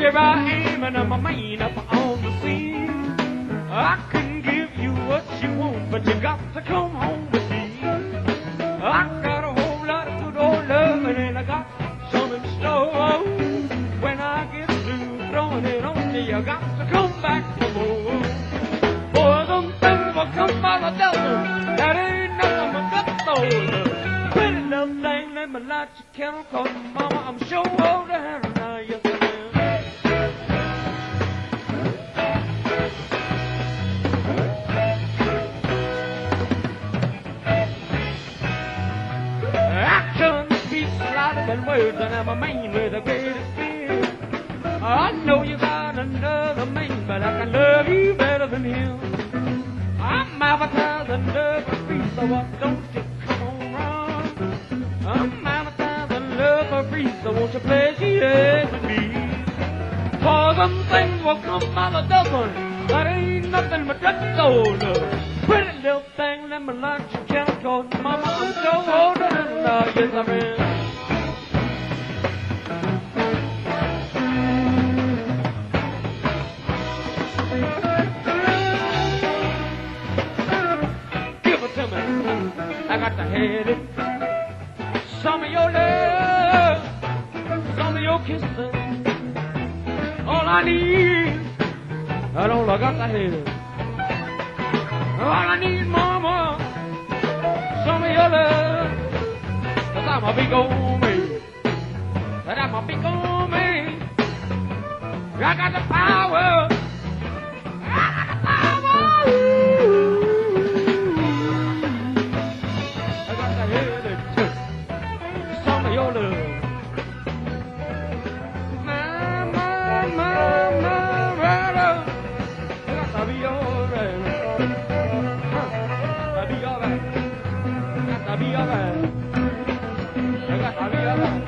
here I am and I'm a man up on the scene. I can give you what you want, but you got to come home with me. I got a whole lot of good old loving and I got some in store. When I get through throwing it on you, you got to come back for more. For them things will come by the dozen, that ain't nothing but good soul. Pretty little thing, let me light your candle, cause mama, I'm sure old to handle now, yes I am. Action speaks louder than words, and I'm a man with the greatest fear. I know you got another man, but I can love you better than him. I'm advertising love for free, so what don't you come on round? I'm advertising love for free, so won't you pledge yes with me? For them things will come by the dozen, that ain't nothing but that soul. Pretty little thing, let me light your candle, cause mama, I'm so older than yes I am. I got to have it. Some of your love, some of your kisses. All I need, that's all I got to have. All I need, mama, some of your love. 'Cause I'm a big old man. And I'm a big old man. I got the power. I got the power. Ooh. Some of your love. I'll be alright. I'll be alright. I'll be alright. I'll be alright.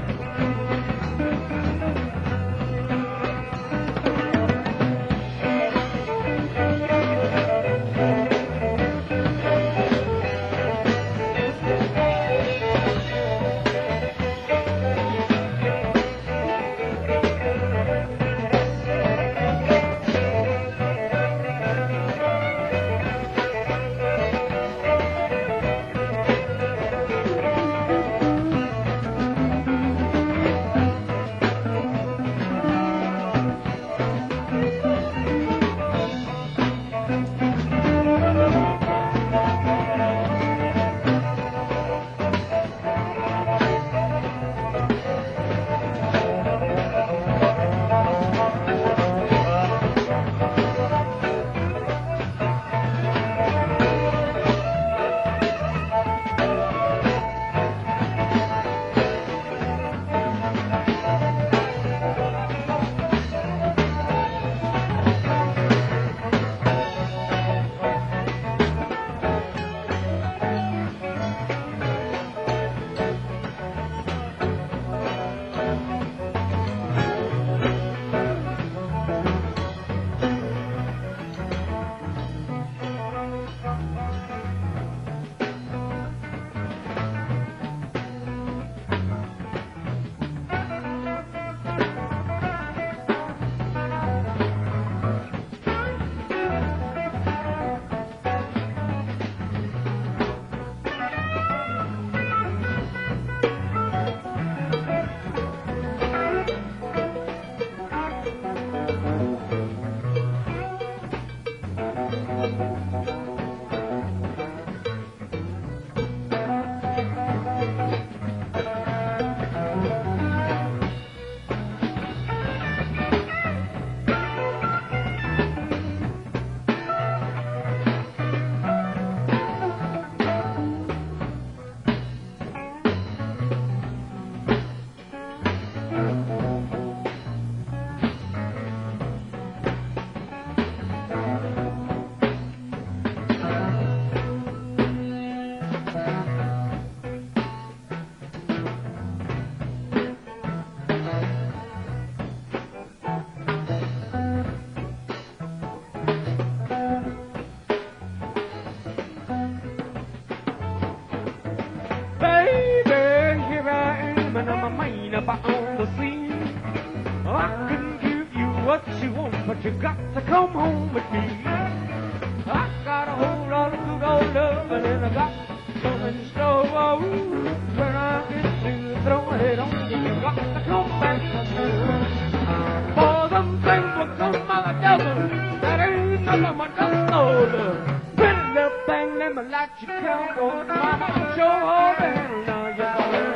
Baby, here I am and I'm a man up on the scene. I can give you what you want, but you got to come home with me. I got a whole lot of good old love, and I got some in store. Oh, when I get through throwing it on you, you got to come back home. For them things will come by the dozen. That ain't nothing but just no love. Pretty little thing, let me let you count on. Mama, I'm sure all down now, you know.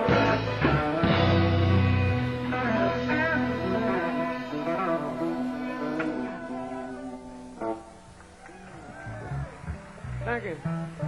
Thank you.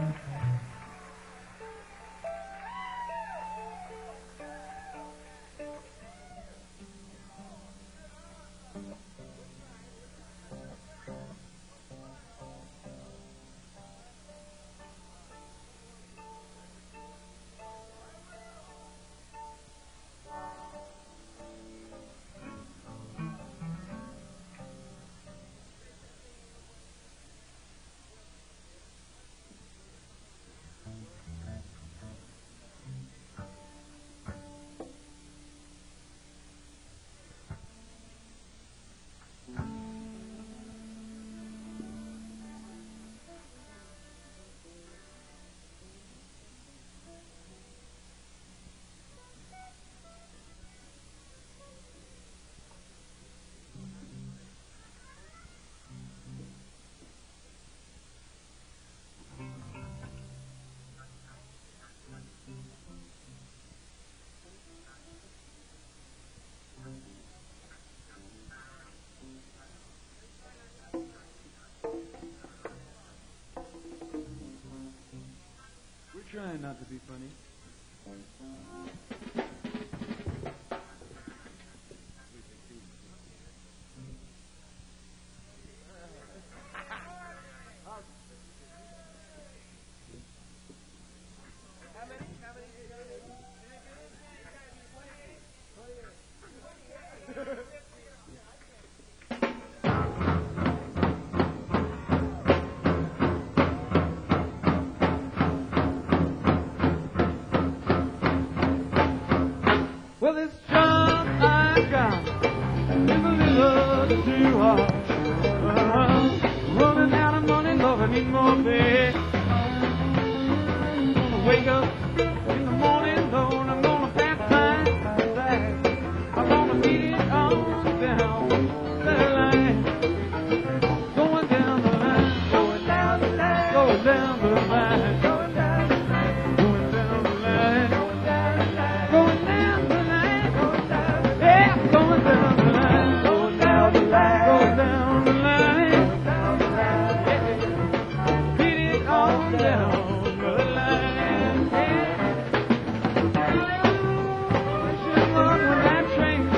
Trying not to be funny. Well, this job I got is a little too hard. Running out of money, Lord, I need more pay. Wake up in the morning, Lord, I'm gonna pack my bag. I'm gonna beat it on down the line. Going down the line, going down the line, going down the line, going down the line, going down the line, going down the line, going down the line. Yeah, going down the line, going down the line, going down the line, going down the line. Yeah, beat it on down the line. Yeah, should run when that train.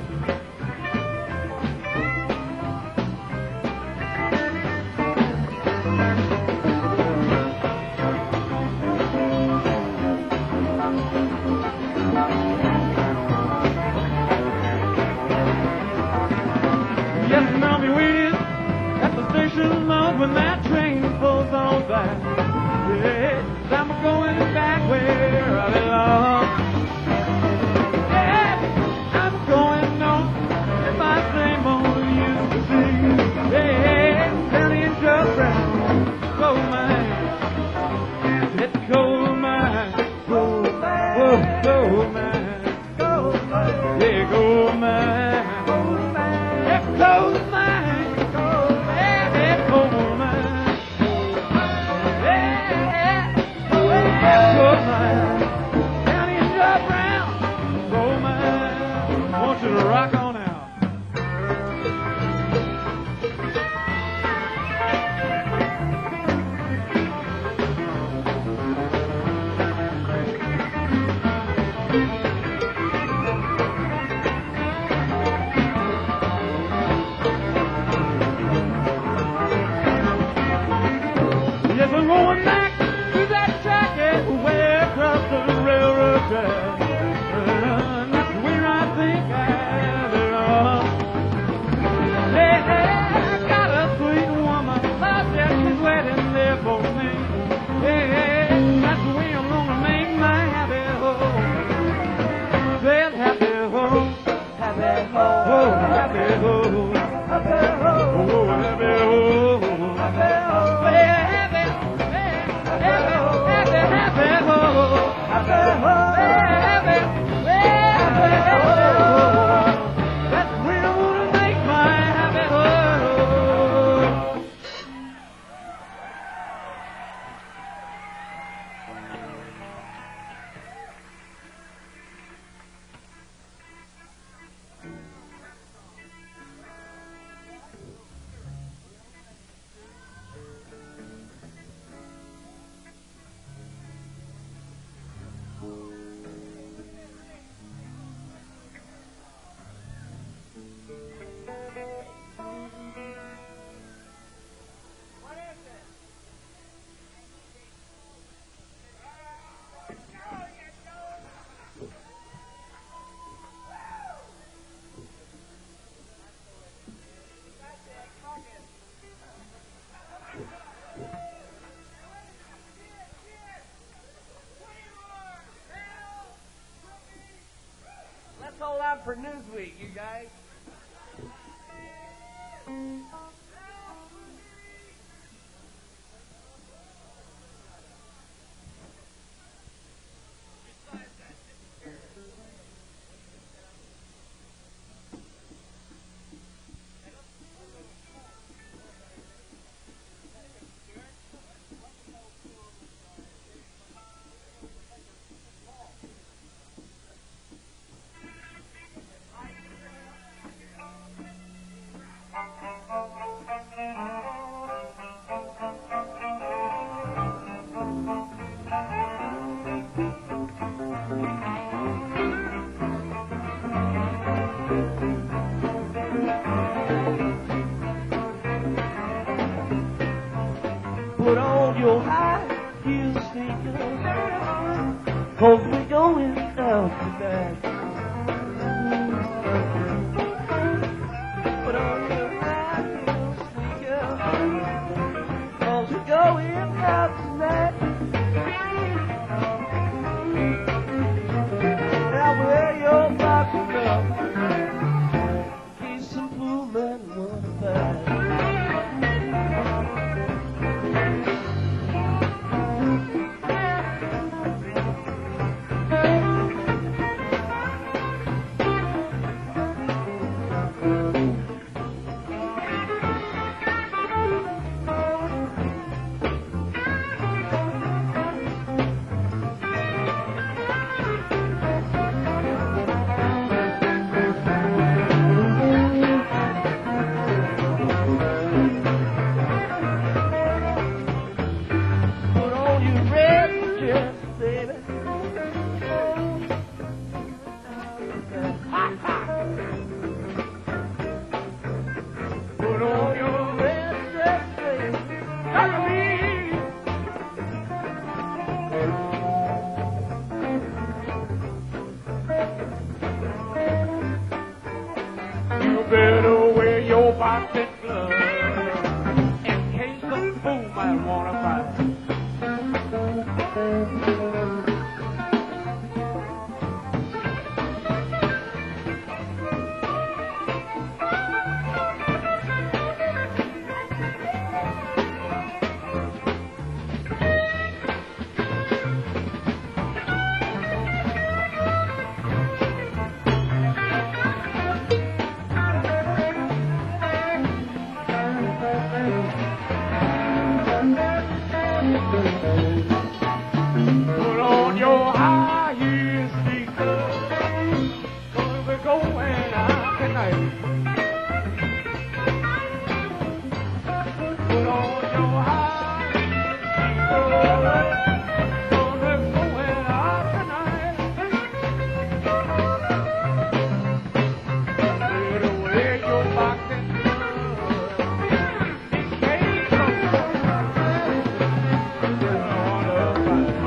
Yes, and I'll be waiting at the station, Lord, when that train pulls on back. Yeah, I'm going back where I belong. Yeah, I'm going on in my same old used to sing. Yeah, down in Joe Brown, gold mine. It's gold mine, gold mine, whoa, gold mine, gold mine, yeah, gold mine. Gold mine, gold mine, yeah, gold mine, yeah, gold mine, down in Joe Brown, gold mine. I want you to rock on out. Yes, I'm going back to that track way across the railroad track. That's where I think I belong. Yeah, I got a sweet woman out there, she's waiting there for me. Yeah, that's where I'm gonna make my happy home. Well, happy home, happy home, oh, happy home. week, you guys. Put on your high heel sneakers, 'cause we're going out tonight. Put on your high heel sneakers, 'cause we're going out tonight. Now wear your boxing gloves, in case some fool man wanna fight. Put on your red dress, baby. Put on your red dress, baby. Look at me. You better wear your boxing gloves in case the fool might wanna fight. Put on your high heel sneakers, 'cause we're going out tonight. Put on your high heel sneakers, 'cause we're going out tonight. Better wear your boxing gloves in case the fool wanna fight.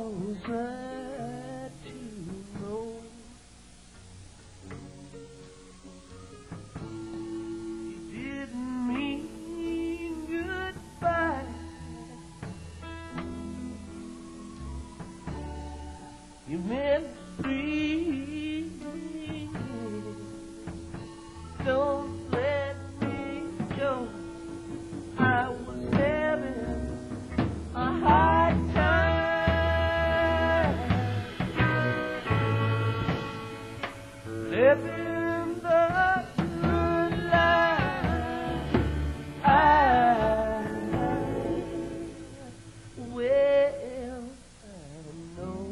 was I to know? You didn't mean goodbye. You meant free. Don't let me go. I was having a hard time living the good life. Well, I know.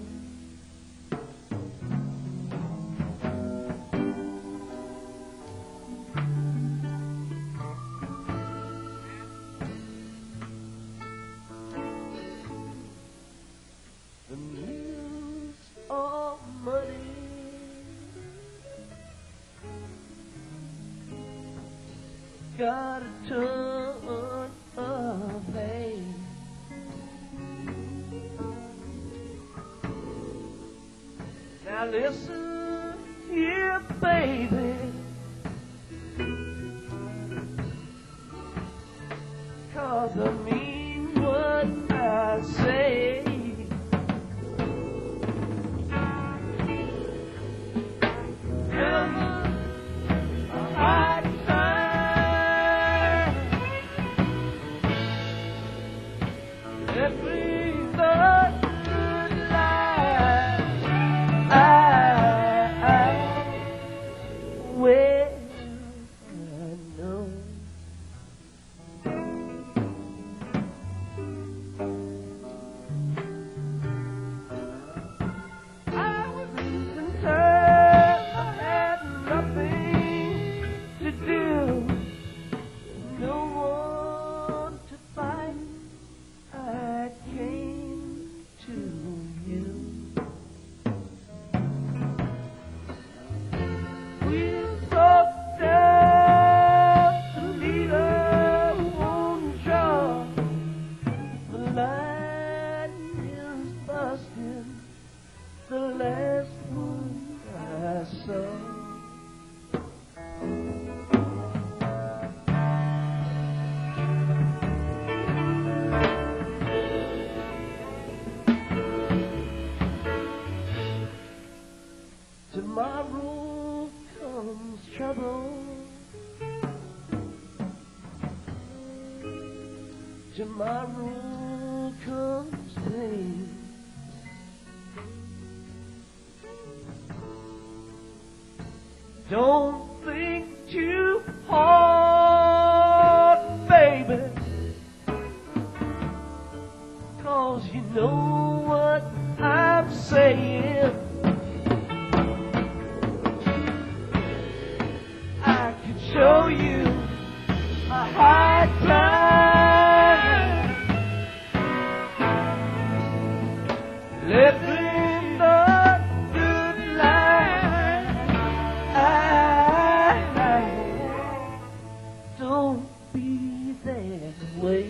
The mills are muddy. Got a ton of hay. Now listen here, baby. 'Cause I mean what I say. The last one I saw. Tomorrow comes trouble. Tomorrow comes pain. Don't think too hard, baby, 'cause you know what I'm saying. I could show you a hard time living the good life. Don't be that way.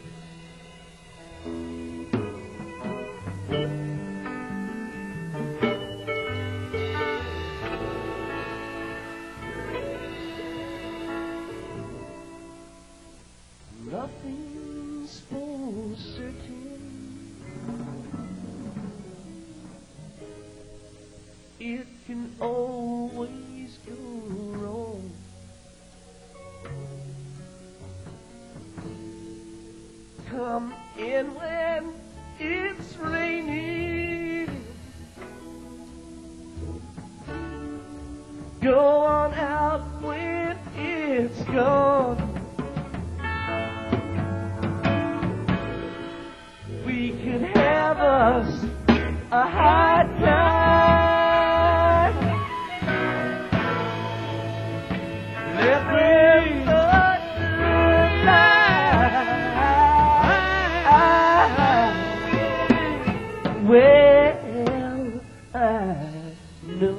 Nothing's for certain. It can always go wrong. Come in when it's raining. Go on out when it's gone. We can have us a hard time living the good life. Well, I know.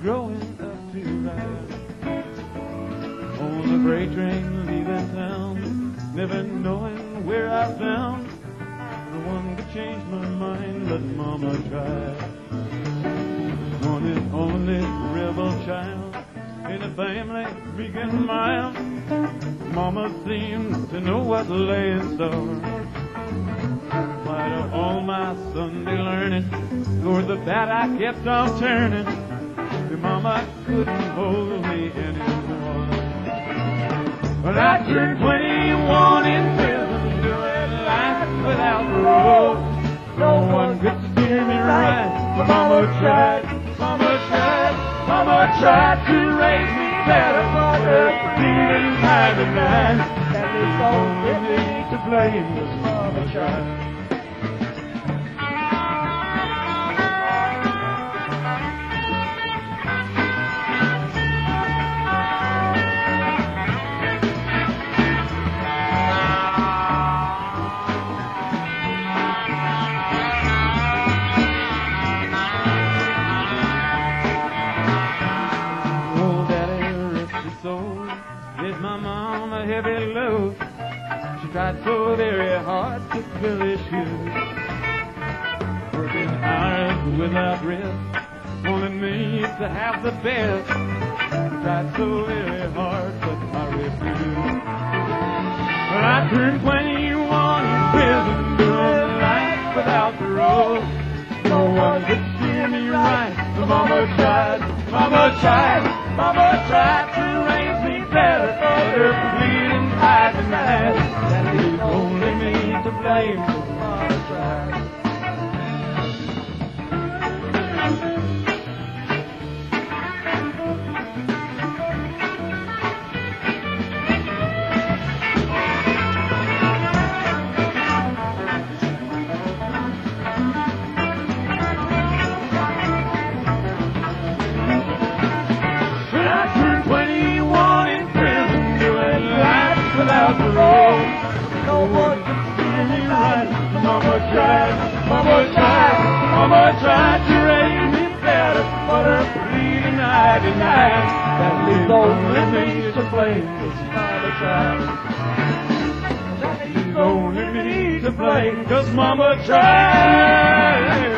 growing up to ride on the freight train leaving town, never knowing where I found the one could change my mind, but Mama tried. One and only rebel child in a family meek and mild. Mama seemed to know what lay in store. Spite of all my Sunday learning, toward the bad I kept on turning. Your Mama couldn't hold me anymore. When I turned 21 in prison, doing life without parole, no one could steer me right. But Mama tried, Mama tried, Mama tried to raise me better, but her bleeding time and night. And it's only me to blame, 'cause Mama tried. She tried so very hard to fill his shoes, working hours without rest, wanting me to have the best. She tried so very hard, but I refused. Well, I turned 21 in prison, doing life without parole. No one could steer me right, so Mama tried, Mama tried, Mama tried to raise me better, but her bleeding eyes and eyes. It's only me to blame, 'cause Mama tried. When I turned 21 in prison, doing life without parole, no one could steer me right. Mama tried, Mama tried, Mama tried to raise me better, but her bleeding eye denied. That leaves only me to blame, 'cause Mama tried. That leaves only me to blame, 'cause Mama tried.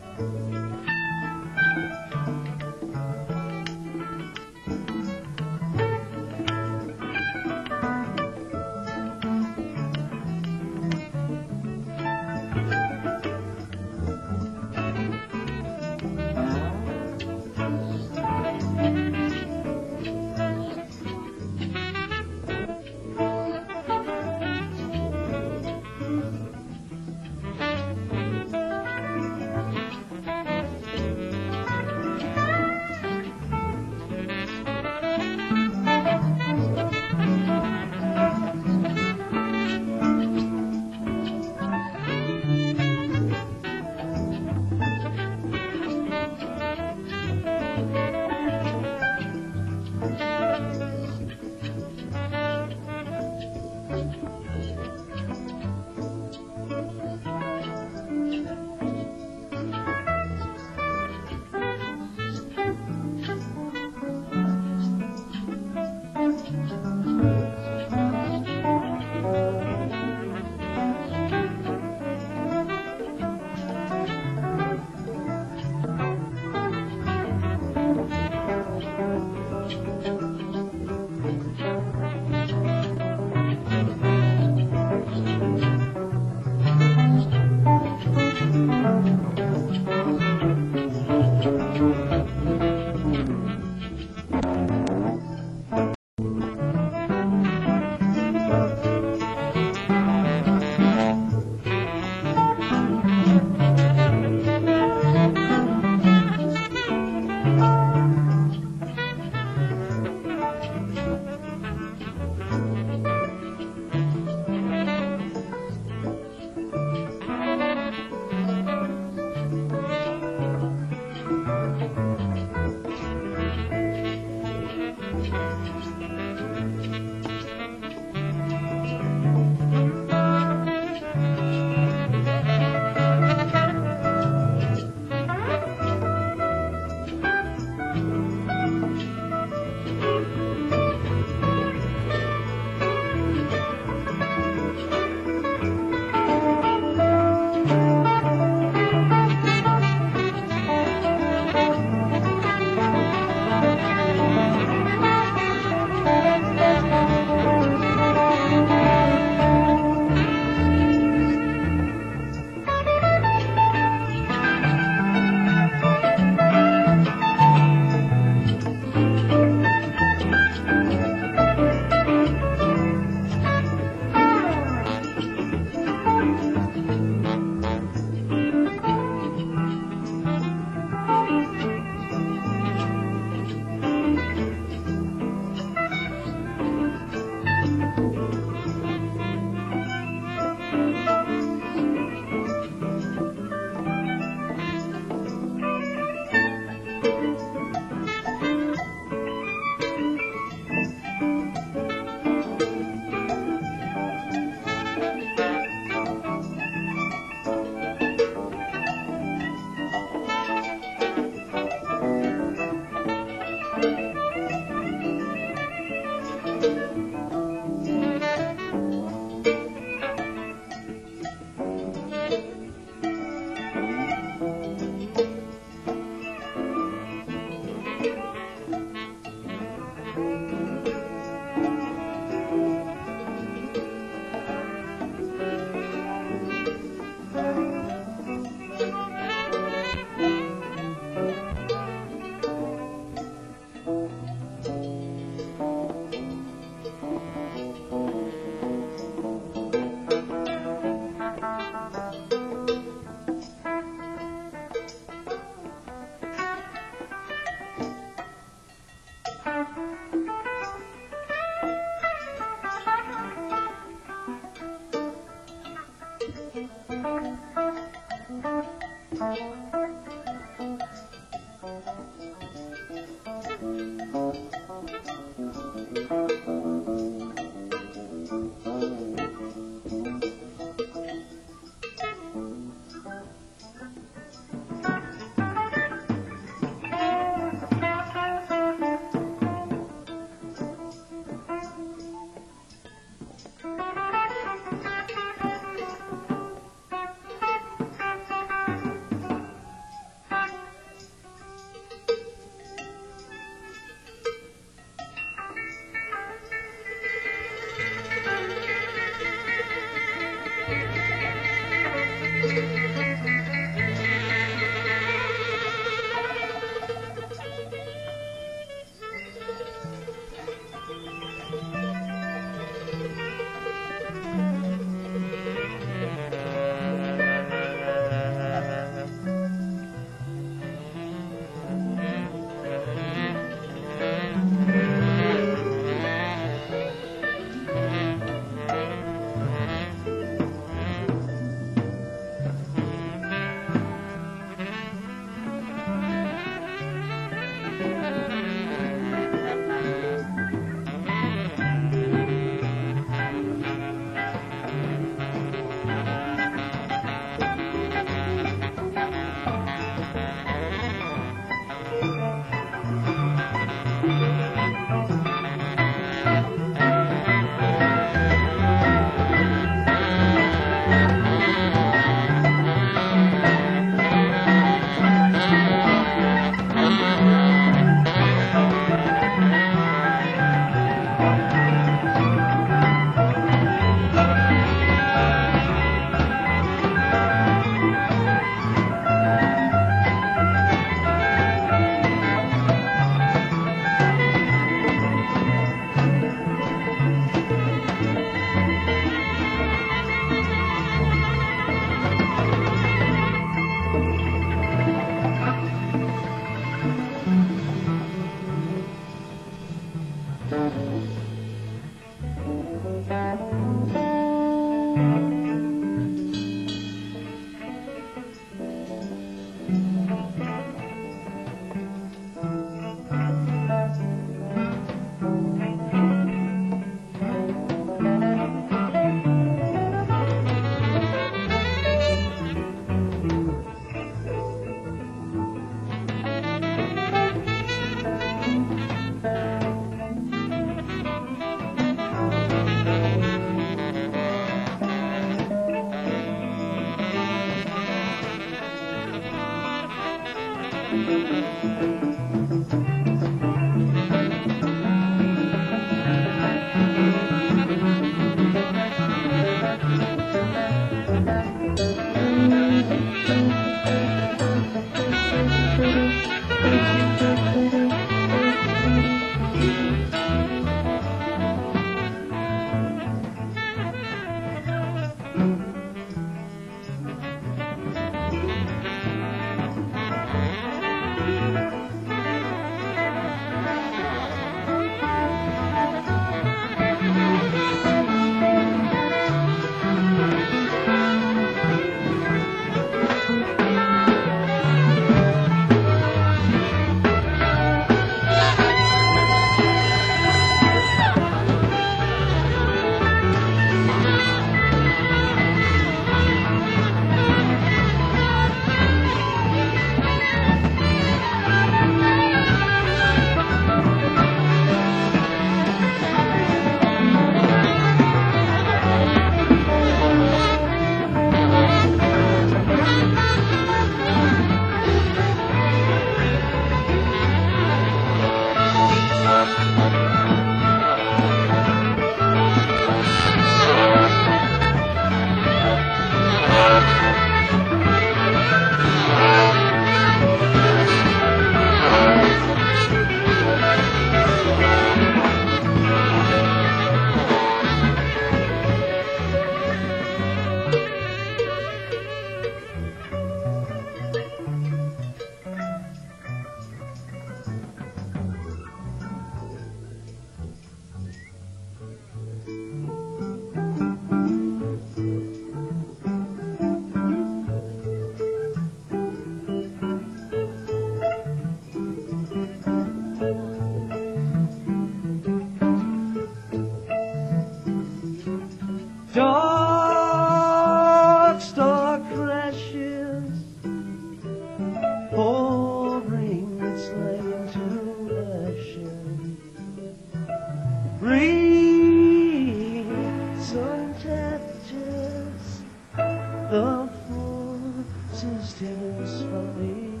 Texas, Texas, funny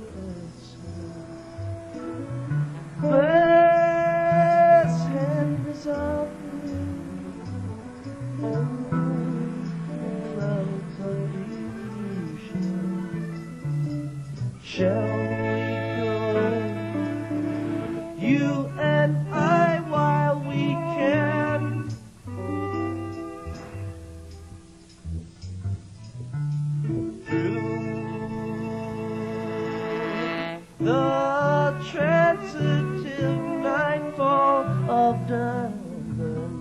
West Hand is up clouds on the ocean. Shall we go, you and I, while we can? Through the transitive nightfall of diamonds.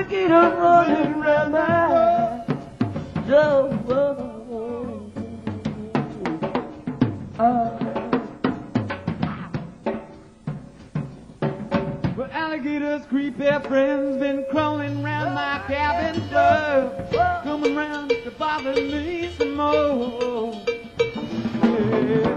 alligator running around my door. Well, alligators, creepy friends, been crawling round my cabin door, coming round to bother me some more. Yeah.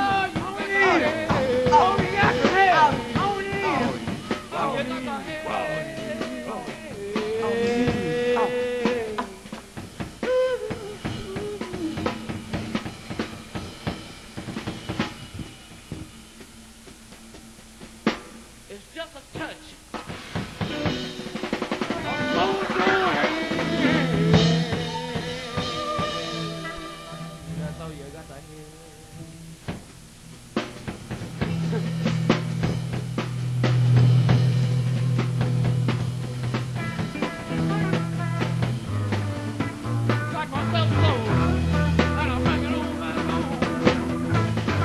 It's just a touch. That's all you got to hear. Like myself so, and I'm banging on my own.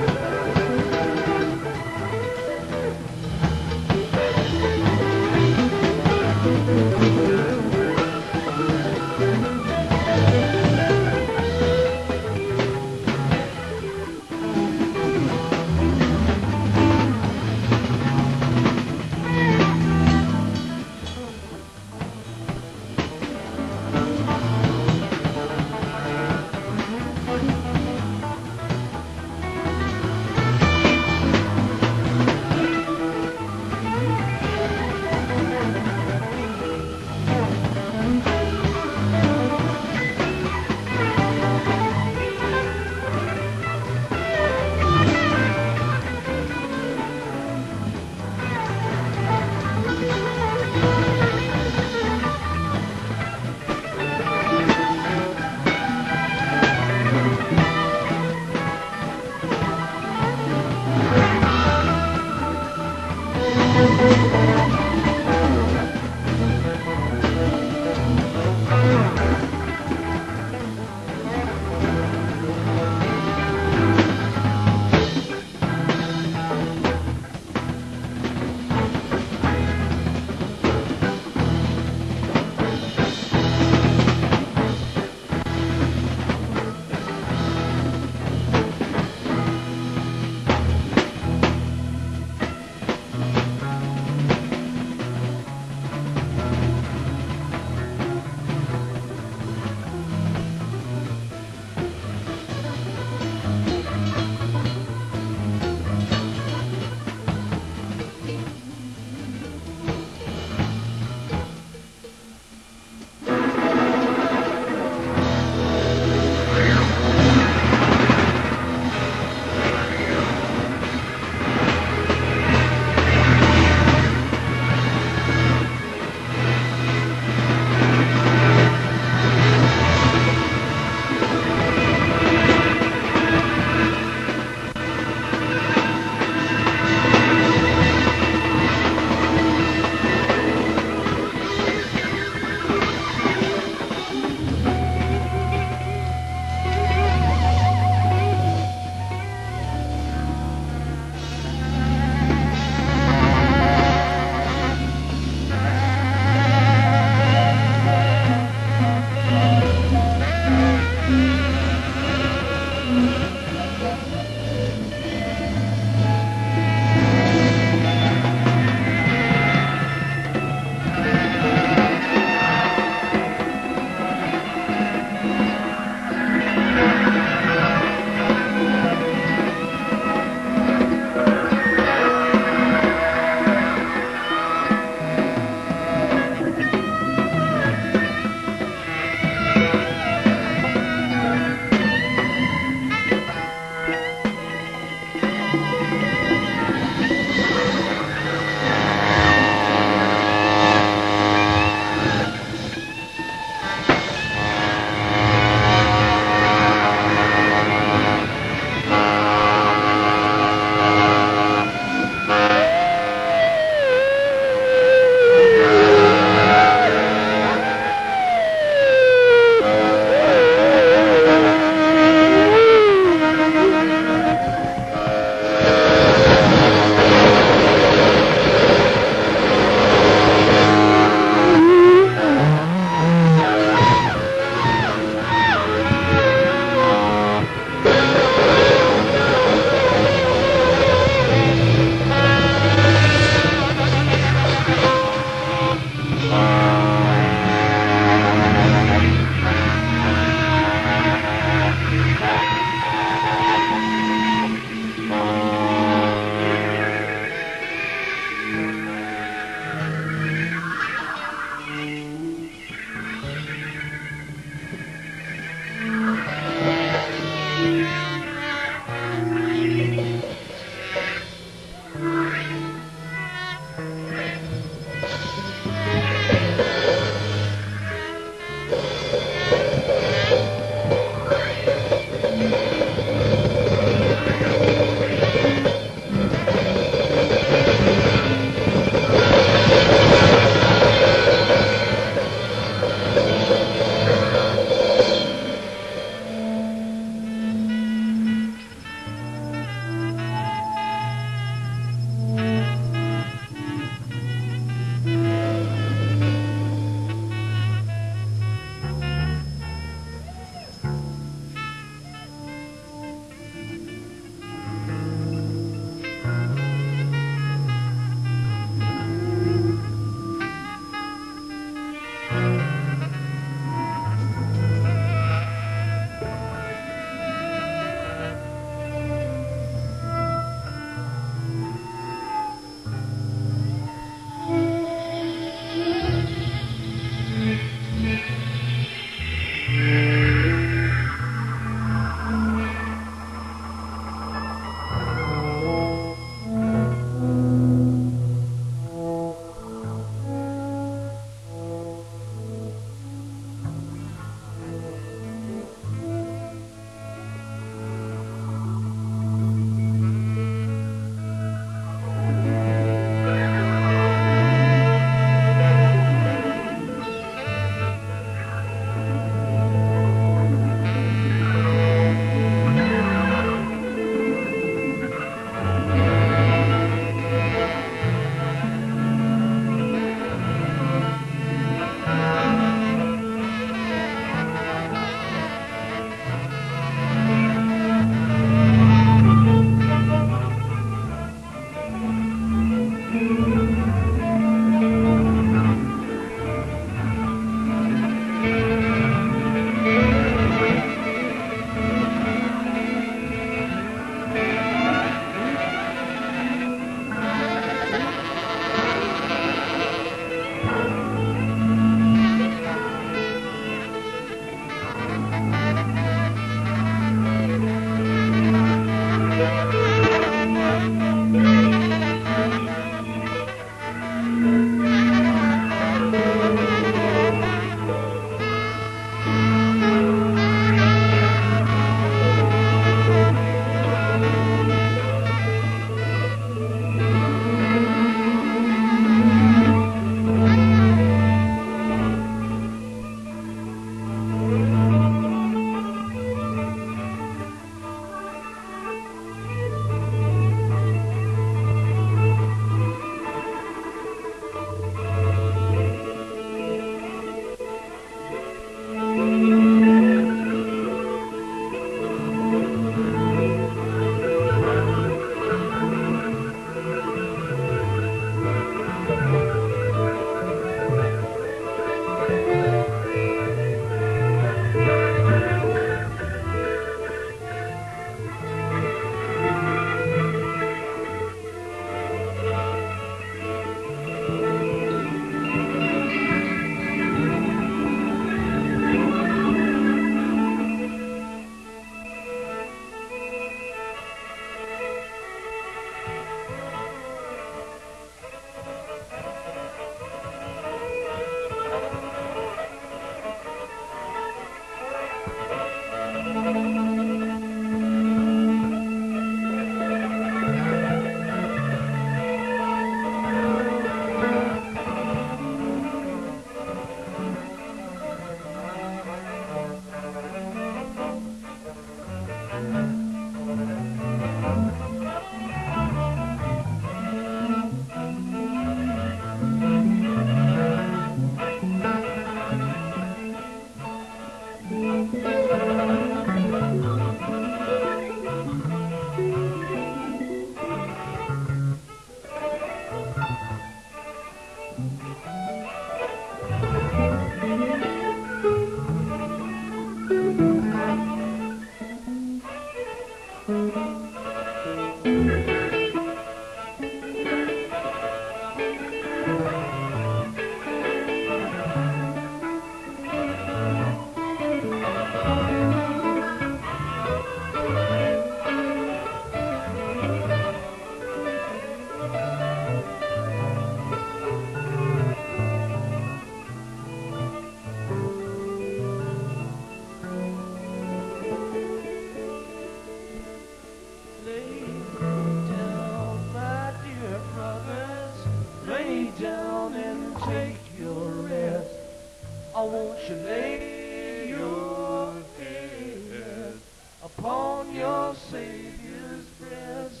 Lay down, my dear brothers. Lay down and take your rest. I want you lay your head upon your Savior's breast.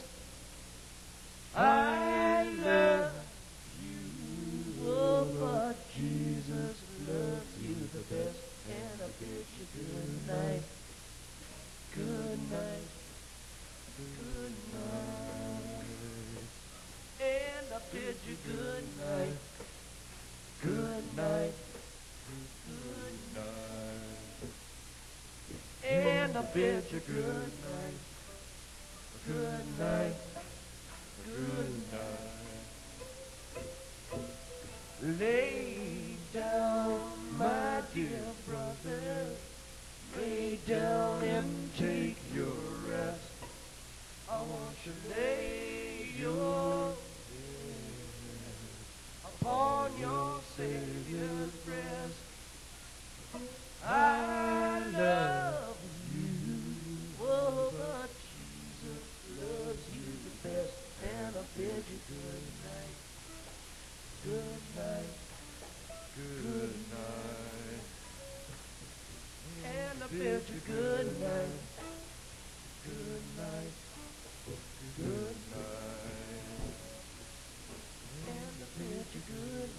I love you, oh, but Jesus loves you the best. And I bid you good night, good night, good night. And I bid you good night, good night, good night. And I bid you good night, good night, good night. Lay down, my dear brother. Lay down and take your rest. I want you to lay your head upon your Savior's breast. I love you, oh, but Jesus loves you the best. And I bid you good night, good night, good night. And I bid you good night, good night, good night. And I bid you good